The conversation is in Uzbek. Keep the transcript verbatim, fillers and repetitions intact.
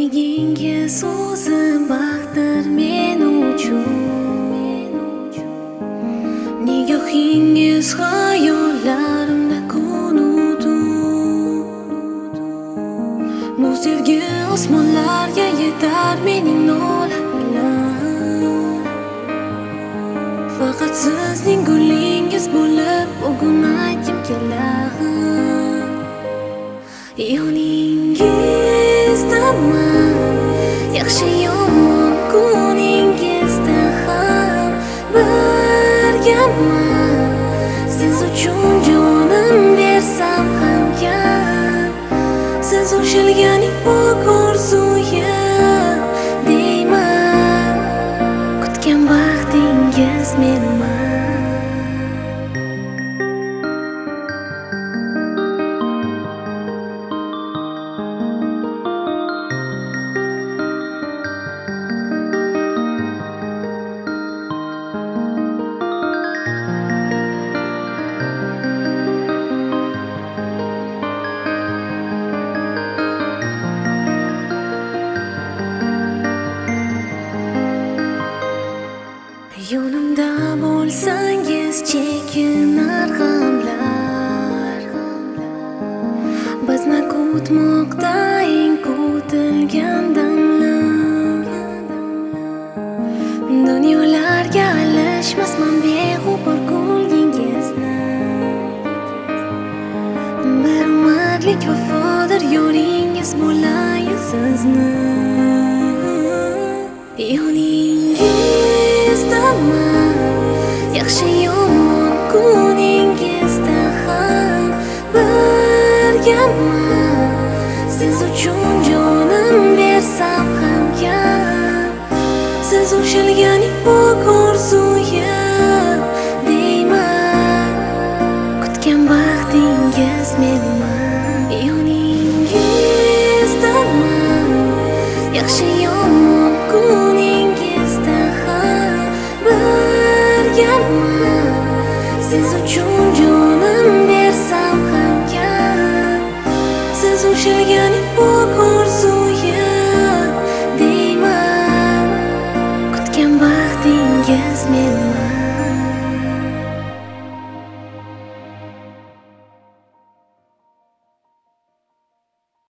Yo'qligingiz o'zi baxtdir men uchun. Nigohingiz xayollarimda ko'nudu. Bu sevgi osmonlarga yetar mening nolam bilan. Faqat sizning gulingiz bo'lib bugun aytgim keladi. Yoningizdaman, yaxshi yomon kuningizda ham birgaman. Siz uchun jonim bersam ham kam. Siz o'shilganing pok orzuyim deyman. Kutgan baxtingiz menman. Yonimda bo'lsangiz chekinar g'amlar. Bizni kutmoqda eng kutilgan damlar. Dunyolarga alishmasman beg'ubor kulgingizni. Bir umidlik vafodir yo'lingiz bo'layin sizni. Yoningizdaman, yaxshi yomon kuningizda ham birgaman. Siz uchun jonim bersam ham kam. Siz o'shilganing pok orzuyim deyman. Kutgan baxtingiz menman. Yoningizdaman, yaxshi yomon kuningizda ham birgaman. Siz uchun